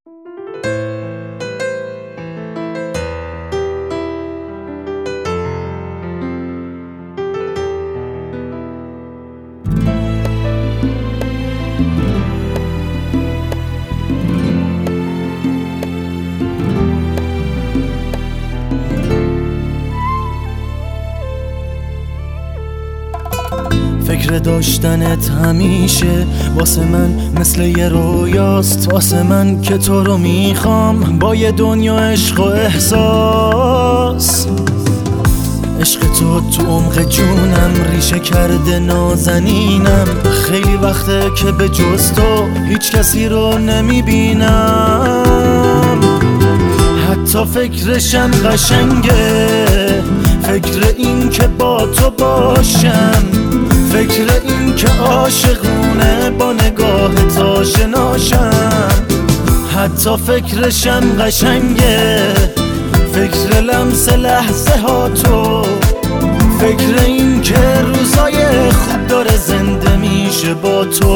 فکر داشتنت همیشه واسه من مثل یه رویاست، واسه من که تو رو میخوام با یه دنیا عشق و احساس. عشق تو عمق جونم ریشه کرده نازنینم، خیلی وقته که به جز تو هیچ کسی رو نمیبینم. حتی فکرشم قشنگه، فکر این که با تو باشم، فکر این که عاشقونه با نگاه تا آشناشم. حتی فکرشم قشنگه، فکر لمس لحظه ها تو، فکر این که روزای خوب داره زنده میشه با تو.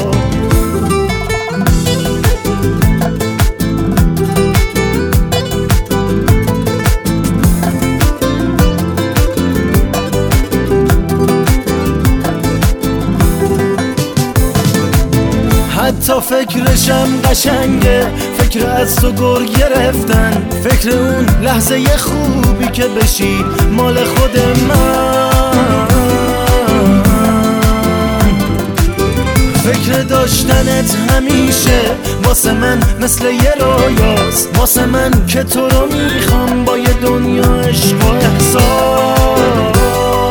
حتی فکرشم قشنگه، فکر از تو گر گرفتن، فکر اون لحظه خوبی که بشی مال خود من. فکر داشتنت همیشه واسه من مثل یه رویاست، واسه من که تو رو میخوام با یه دنیا عشق و احساس.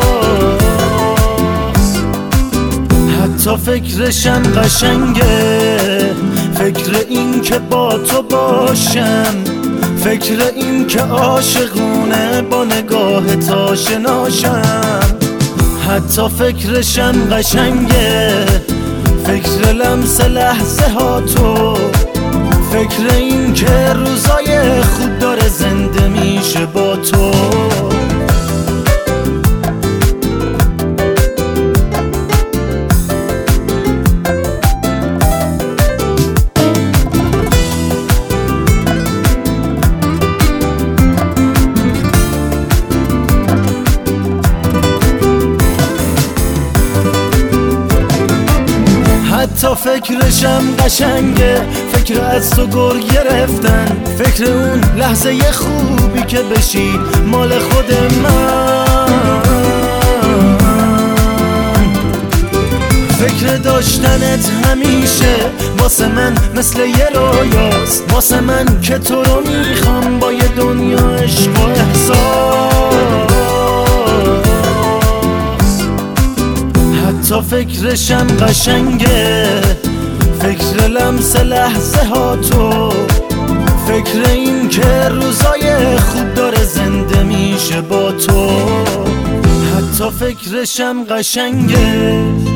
حتی فکرشم قشنگه، فکر این که با تو باشم، فکر این که عاشقونه با نگاه تا آشناشم. حتی فکرشم قشنگه، فکر لمس لحظه ها تو، فکر این که روزای خوب داره زنده میشه با تو. حتی فکرشم قشنگه، فکر از تو گر گرفتن، فکر اون لحظه خوبی که بشی مال خود من. فکر داشتنت همیشه واسه من مثل یه رویاست، واسه من که تو رو میخوام با یه دنیا عشق و احساس. حتی فکرشم قشنگه، فکر لمس لحظه ها تو، فکر این که روزای خوب داره زنده میشه با تو. حتی فکرشم قشنگه.